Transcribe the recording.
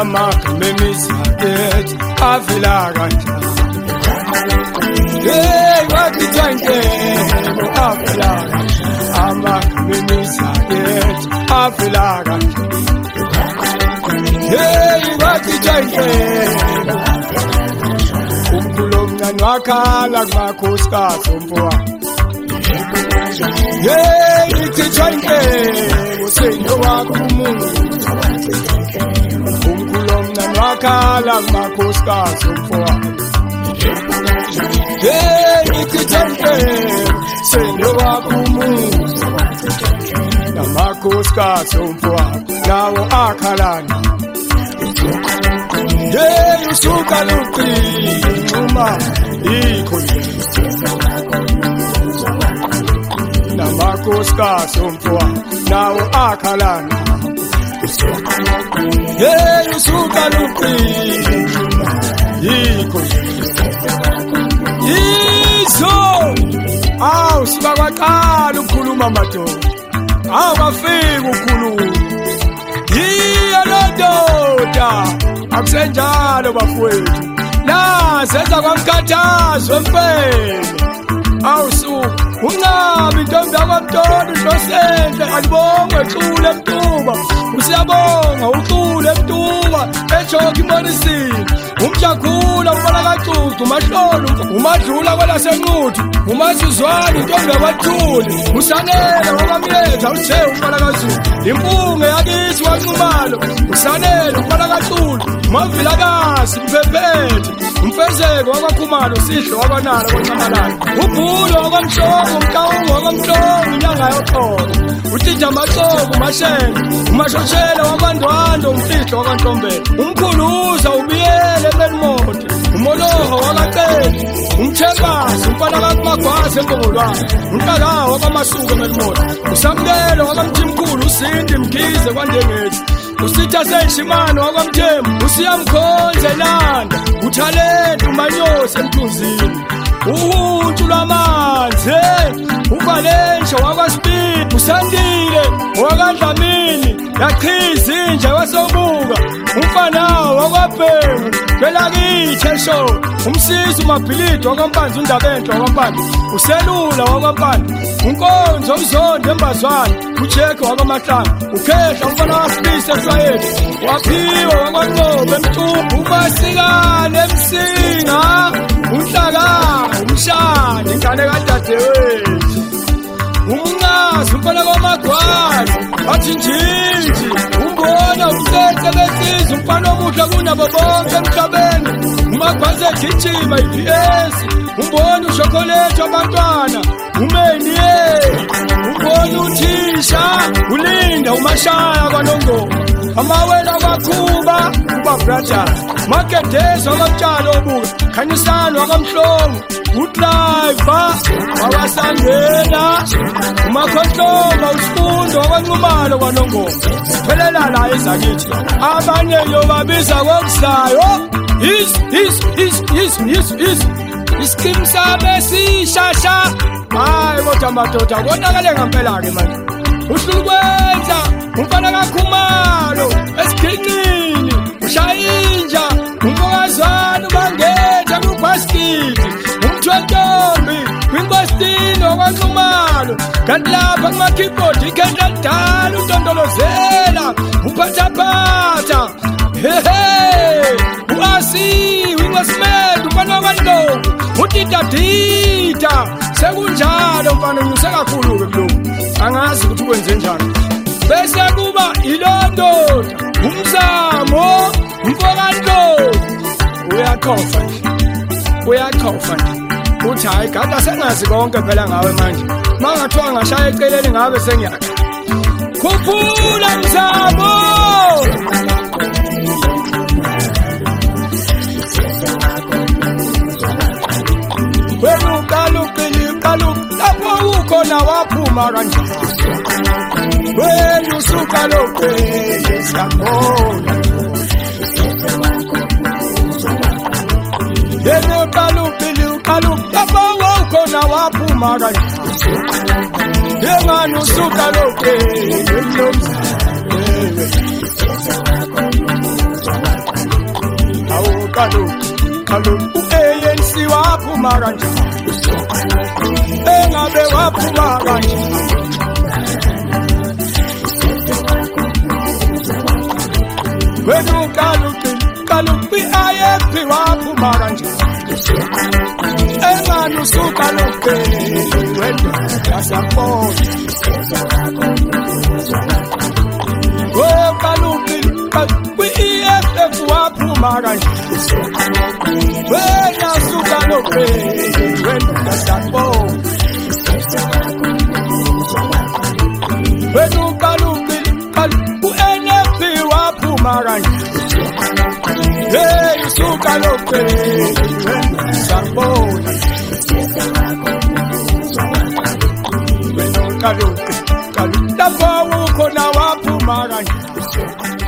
amagama emizakethi avela kanjani hey wathi thankelo avela kanjani amagama emizakethi avela kanjani hey wathi thankelo umkhulu omncane wakhala kumakhosikazi omfowabo hey ithi thankelo usenyo wakho umuntu umkhulu omncane wakhala kumakhosikazi omfowabo hey ithi thankelo usenyo wakho umuntu namakhosikazi omfowabo nawo akhalana hey usuka luqinuma ikho namakhosikazi omfowabo nawo akhalana hey usuka luqinuma ikho yiso awu siba kwaqala ukukhuluma madoda awafika ukukhuluma yiyalododa akusenjalo bafowethu nasenza kwamkhathazo empela awusuku unqabi intombi yakwamtoni uhlosente alibonge ucule emtuba usiyabonga ucule emtuba ejoki imonisini umjakhula ubona kacucu umahlolo umadlula kwelasenquthu umasizwana intombi yakwathuli usanele wakwamyeza uthe ubona kazulu impunge yakithi wanqumalo usanele ubona kacucu umavilakazi mphephethe umfezeko wakwakhumalo sihle wakwanala kwancamalala ubhulo wakwamhlongo umkawungo wakwamhlongo inyanga yoxolo utija amaxoko umashenge umashoshela wakwandwando umfihlo wakwantombela umkhuluza ubiyele emelimoto umoloha wakaqeli umthembasi umfana kakumagwasi empongolwane umntakawo wakwamasuku emelimoto usamkelo wakwamthimkhulu usindi mkhize kwandengethi usitha seshimano wakwamthembu usiyamkhonze landa uthalente umanyose emthunzini uhuntshu lwamanzi uvalensha wakwasipidi usandile wakandlamini yachiza inja wasobuka umfanawo wakwabhengu belakithi esho umsisi umabhilidi wakwampanzi undabento wakwampanzi uselula wakwampanzi unkonzo umzondo embazwane ujekhe wakwamahlanga ukhehla umfana wasipisi ehlwayethu waphiwa wakwanqobe emcubu umasikane emsinga unhlaka umshana ingane kadadewethu umnqazi umfana kwamagwazi wathi njinji umbona umthethe besizwe umfana omuhle kunabo bonke emhlabeni umagwazi egijima iPS umbona ushokolethe wabantwana umeniye umbona uthisha ulinda umashaya kwanongoma amawela wakhuba uba brother makedeza wakamtshalo obuka khanyisana wakamhlongo udriver wawasangena umakhohlonga usifundo wakwanqumalo kwanongoma phelela la ezakithi abanye yobabiza kokusayo iskim sabe sishasha hayi kodwa madoda konakale ngempela-ke manje uhlulukwenza umfana kakhumalo esigqinqini ushayinja umfokazana ubangetha kubhaskidi umthwentombi kwinkostini wakwanqumalo kanti lapha kumakhibhodi ikhendla lidala untondolozela uphathaphatha hehe uasiwe inkosimende umfana wakwantombi udidadida sekunjalo mfana unyuse kakhulu-ke kulungu angazi ukuthi ukwenze njani bese kuba ilondoda umzamo umfokantombi uyakhofa nje uthi hayi gada sengazi konke phela ngawe manje mangathiwa ngashaya eceleni ngabe sengiyakha khuphula mzamo lapho ukhona waphuma kanjani wena usuka lophele siyabona yena kaluphile lapho ukhona waphuma kanjani yena usuka lophele kaloku ANC waphuma kanjani engabe waphuma kanjani wena kaloku IFP waphuma kanjani engani usuka lokhu wena yasapota kwi-EFF waphuma kanjani wena suka lokhu wena yasapota wena ku-NFP waphuma kanjani hey suka lokhu wena yasapota wena kaloku lapho ukhona waphuma kanjani